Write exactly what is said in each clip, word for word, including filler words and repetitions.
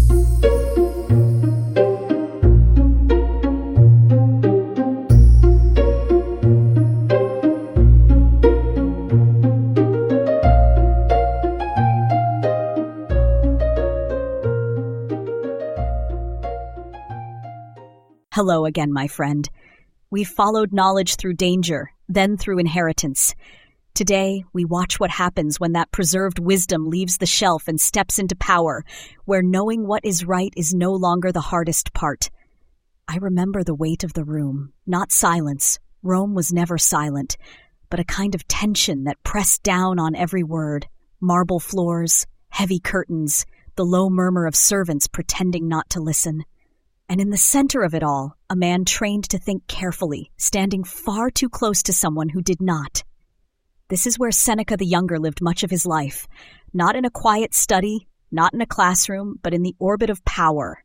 Hello again, my friend. We've followed knowledge through danger, then through inheritance. Today, we watch what happens when that preserved wisdom leaves the shelf and steps into power, where knowing what is right is no longer the hardest part. I remember the weight of the room, not silence. Rome was never silent, but a kind of tension that pressed down on every word. Marble floors, heavy curtains, the low murmur of servants pretending not to listen. And in the center of it all, a man trained to think carefully, standing far too close to someone who did not. This is where Seneca the Younger lived much of his life, not in a quiet study, not in a classroom, but in the orbit of power.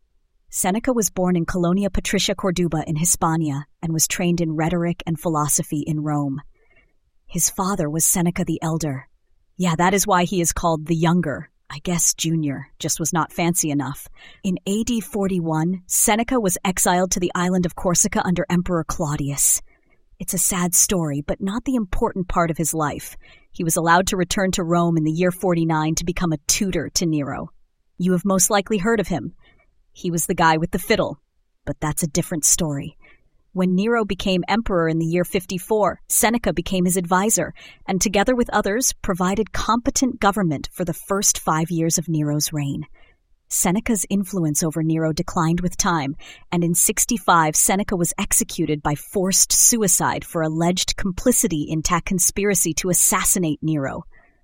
Seneca was born in Colonia Patricia Corduba in Hispania and was trained in rhetoric and philosophy in Rome. His father was Seneca the Elder. Yeah, that is why he is called the Younger. I guess Junior just was not fancy enough. In A D forty-one, Seneca was exiled to the island of Corsica under Emperor Claudius. It's a sad story, but not the important part of his life. He was allowed to return to Rome in the year forty-nine to become a tutor to Nero. You have most likely heard of him. He was the guy with the fiddle, but that's a different story. When Nero became emperor in the year fifty-four, Seneca became his advisor, and together with others, provided competent government for the first five years of Nero's reign. Seneca's influence over Nero declined with time, and in sixty-five, Seneca was executed by forced suicide for alleged complicity in a conspiracy to assassinate Nero.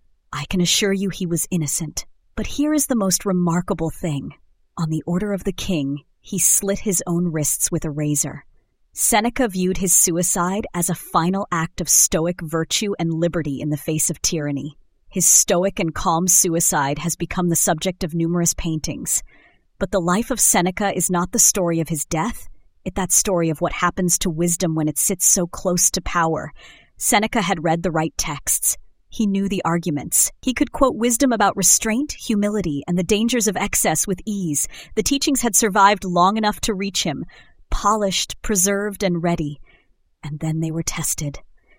I can assure you he was innocent. But here is the most remarkable thing. On the order of the king, he slit his own wrists with a razor. Seneca viewed his suicide as a final act of stoic virtue and liberty in the face of tyranny. His stoic and calm suicide has become the subject of numerous paintings. But the life of Seneca is not the story of his death. It's that story of what happens to wisdom when it sits so close to power. Seneca had read the right texts. He knew the arguments. He could quote wisdom about restraint, humility, and the dangers of excess with ease. The teachings had survived long enough to reach him. Polished, preserved, and ready. And then they were tested.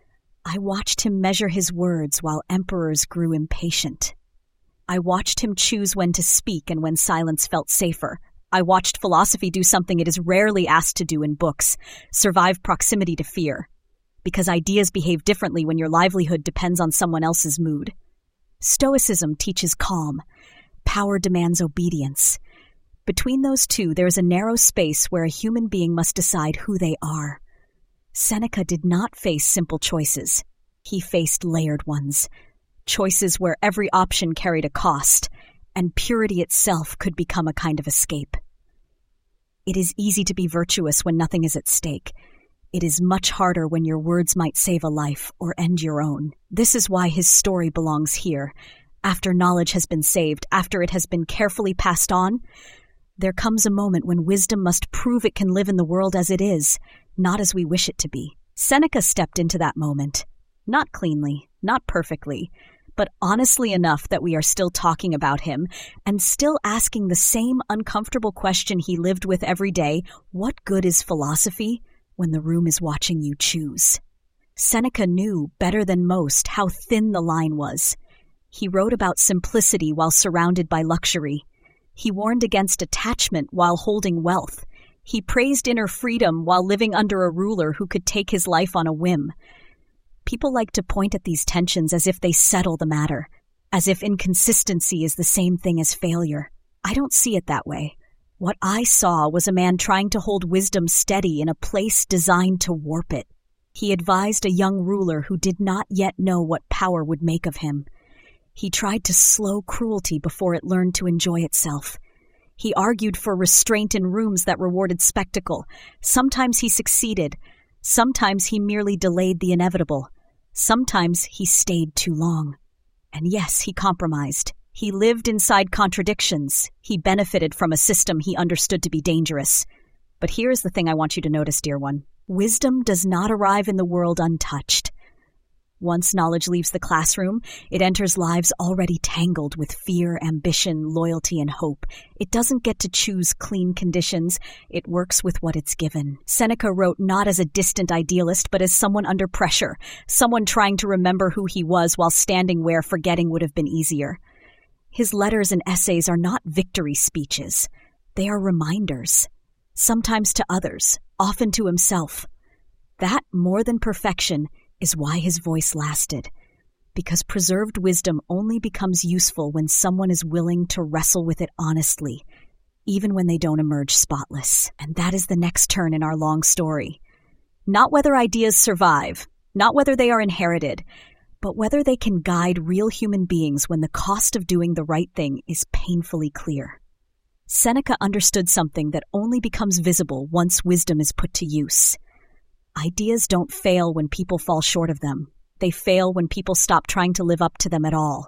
I watched him measure his words while emperors grew impatient. I watched him choose when to speak and when silence felt safer. I watched philosophy do something it is rarely asked to do in books, survive proximity to fear. Because ideas behave differently when your livelihood depends on someone else's mood. Stoicism teaches calm. Power demands obedience. Between those two, there is a narrow space where a human being must decide who they are. Seneca did not face simple choices. He faced layered ones. Choices where every option carried a cost, and purity itself could become a kind of escape. It is easy to be virtuous when nothing is at stake. It is much harder when your words might save a life or end your own. This is why his story belongs here. After knowledge has been saved, after it has been carefully passed on, there comes a moment when wisdom must prove it can live in the world as it is, not as we wish it to be. Seneca stepped into that moment. Not cleanly, not perfectly, but honestly enough that we are still talking about him and still asking the same uncomfortable question he lived with every day: what good is philosophy when the room is watching you choose? Seneca knew, better than most, how thin the line was. He wrote about simplicity while surrounded by luxury. He warned against attachment while holding wealth. He praised inner freedom while living under a ruler who could take his life on a whim. People like to point at these tensions as if they settle the matter, as if inconsistency is the same thing as failure. I don't see it that way. What I saw was a man trying to hold wisdom steady in a place designed to warp it. He advised a young ruler who did not yet know what power would make of him. He tried to slow cruelty before it learned to enjoy itself. He argued for restraint in rooms that rewarded spectacle. Sometimes he succeeded. Sometimes he merely delayed the inevitable. Sometimes he stayed too long. And yes, he compromised. He lived inside contradictions. He benefited from a system he understood to be dangerous. But here is the thing I want you to notice, dear one. Wisdom does not arrive in the world untouched. Once knowledge leaves the classroom, it enters lives already tangled with fear, ambition, loyalty, and hope. It doesn't get to choose clean conditions. It works with what it's given. Seneca wrote not as a distant idealist, but as someone under pressure, someone trying to remember who he was while standing where forgetting would have been easier. His letters and essays are not victory speeches. They are reminders, sometimes to others, often to himself. That, more than perfection, is why his voice lasted, because preserved wisdom only becomes useful when someone is willing to wrestle with it honestly, even when they don't emerge spotless. And that is the next turn in our long story. Not whether ideas survive, not whether they are inherited, but whether they can guide real human beings when the cost of doing the right thing is painfully clear. Seneca understood something that only becomes visible once wisdom is put to use. Ideas don't fail when people fall short of them. They fail when people stop trying to live up to them at all.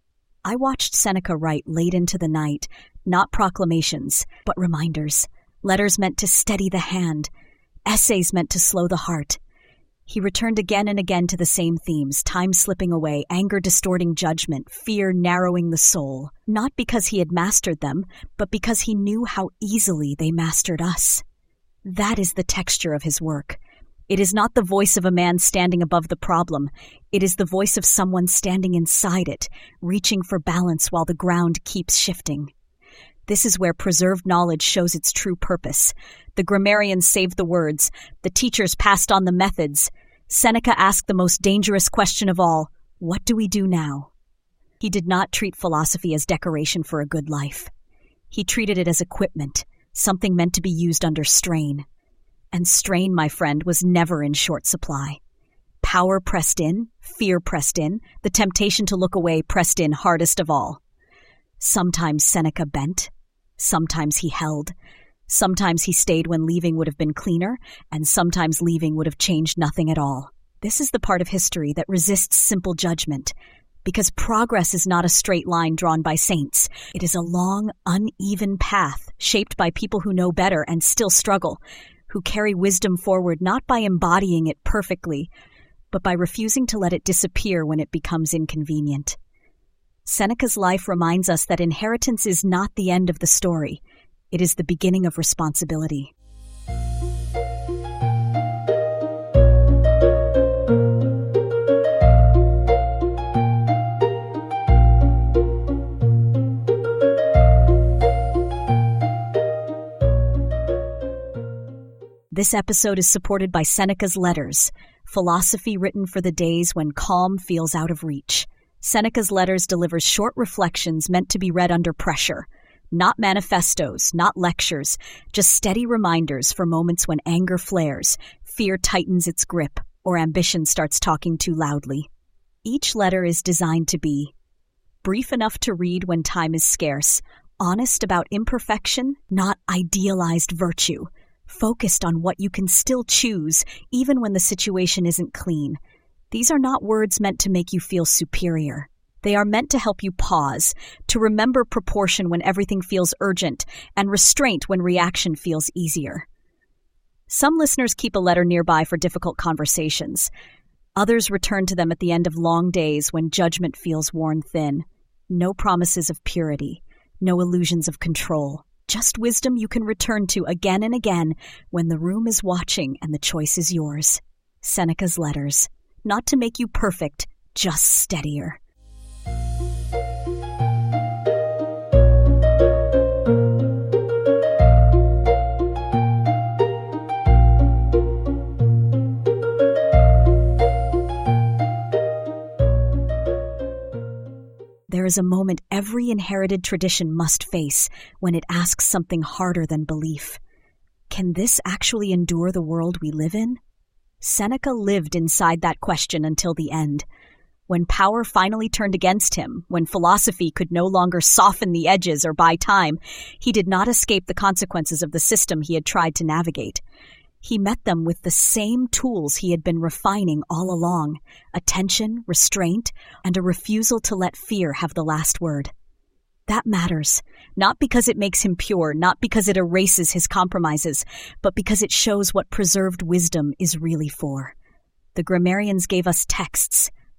I watched Seneca write late into the night, not proclamations, but reminders, letters meant to steady the hand, essays meant to slow the heart. He returned again and again to the same themes, time slipping away, anger distorting judgment, fear narrowing the soul, not because he had mastered them, but because he knew how easily they mastered us. That is the texture of his work. It is not the voice of a man standing above the problem. It is the voice of someone standing inside it, reaching for balance while the ground keeps shifting. This is where preserved knowledge shows its true purpose. The grammarians saved the words. The teachers passed on the methods. Seneca asked the most dangerous question of all, what do we do now? He did not treat philosophy as decoration for a good life. He treated it as equipment, something meant to be used under strain. And strain, my friend, was never in short supply. Power pressed in, fear pressed in, the temptation to look away pressed in hardest of all. Sometimes Seneca bent, sometimes he held, sometimes he stayed when leaving would have been cleaner, and sometimes leaving would have changed nothing at all. This is the part of history that resists simple judgment, because progress is not a straight line drawn by saints. It is a long, uneven path shaped by people who know better and still struggle, who carry wisdom forward not by embodying it perfectly, but by refusing to let it disappear when it becomes inconvenient. Seneca's life reminds us that inheritance is not the end of the story. It is the beginning of responsibility. This episode is supported by Seneca's Letters, philosophy written for the days when calm feels out of reach. Seneca's Letters delivers short reflections meant to be read under pressure. Not manifestos, not lectures, just steady reminders for moments when anger flares, fear tightens its grip, or ambition starts talking too loudly. Each letter is designed to be brief enough to read when time is scarce, honest about imperfection, not idealized virtue, focused on what you can still choose even when the situation isn't clean. These are not words meant to make you feel superior. They are meant to help you pause, to remember proportion when everything feels urgent, and restraint when reaction feels easier. Some listeners keep a letter nearby for difficult conversations. Others return to them at the end of long days when judgment feels worn thin. No promises of purity, no illusions of control. Just wisdom you can return to again and again when the room is watching and the choice is yours. Seneca's Letters. Not to make you perfect, just steadier. There is a moment every inherited tradition must face when it asks something harder than belief. Can this actually endure the world we live in? Seneca lived inside that question until the end. When power finally turned against him, when philosophy could no longer soften the edges or buy time, he did not escape the consequences of the system he had tried to navigate. He met them with the same tools he had been refining all along: attention, restraint, and a refusal to let fear have the last word. That matters, not because it makes him pure, not because it erases his compromises, but because it shows what preserved wisdom is really for. The grammarians gave us texts,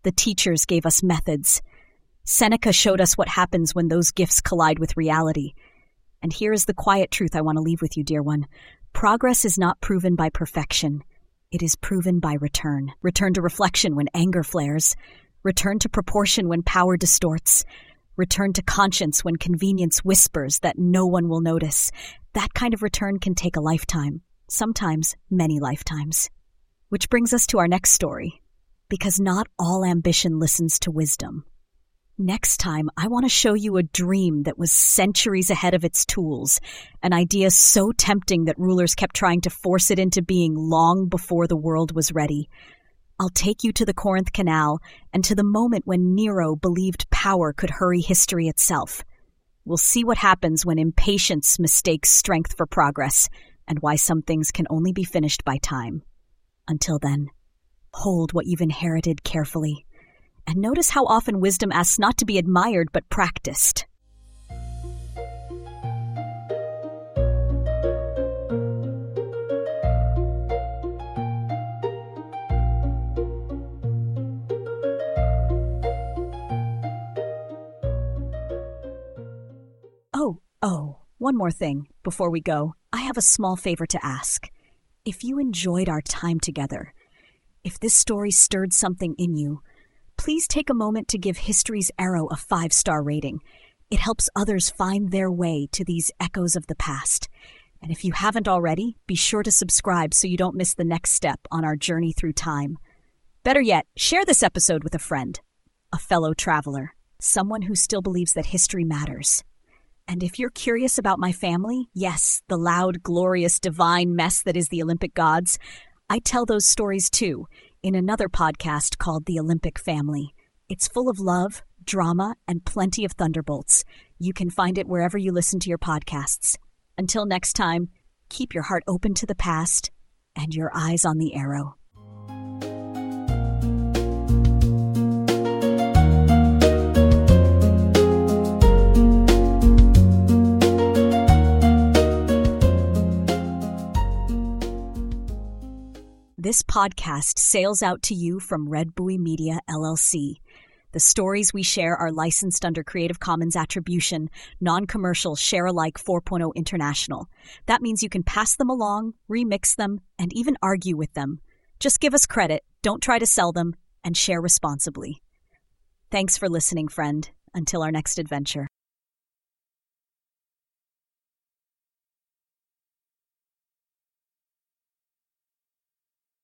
The teachers gave us methods. Seneca showed us what happens when those gifts collide with reality. And here is the quiet truth I want to leave with you, dear one. Progress is not proven by perfection. It is proven by return. Return to reflection when anger flares. Return to proportion when power distorts. Return to conscience when convenience whispers that no one will notice. That kind of return can take a lifetime, sometimes many lifetimes. Which brings us to our next story, because not all ambition listens to wisdom. Next time, I want to show you a dream that was centuries ahead of its tools, an idea so tempting that rulers kept trying to force it into being long before the world was ready. I'll take you to the Corinth Canal and to the moment when Nero believed power could hurry history itself. We'll see what happens when impatience mistakes strength for progress, and why some things can only be finished by time. Until then, hold what you've inherited carefully. And notice how often wisdom asks not to be admired but practiced. Oh, oh, one more thing before we go. I have a small favor to ask. If you enjoyed our time together, if this story stirred something in you, please take a moment to give History's Arrow a five-star rating. It helps others find their way to these echoes of the past. And if you haven't already, be sure to subscribe so you don't miss the next step on our journey through time. Better yet, share this episode with a friend, a fellow traveler, someone who still believes that history matters. And if you're curious about my family, yes, the loud, glorious, divine mess that is the Olympic gods, I tell those stories too, in another podcast called The Olympic Family. It's full of love, drama, and plenty of thunderbolts. You can find it wherever you listen to your podcasts. Until next time, keep your heart open to the past and your eyes on the arrow. This podcast sails out to you from Red Buoy Media, L L C. The stories we share are licensed under Creative Commons Attribution, Non-Commercial, Share-alike four point oh International. That means you can pass them along, remix them, and even argue with them. Just give us credit, don't try to sell them, and share responsibly. Thanks for listening, friend. Until our next adventure.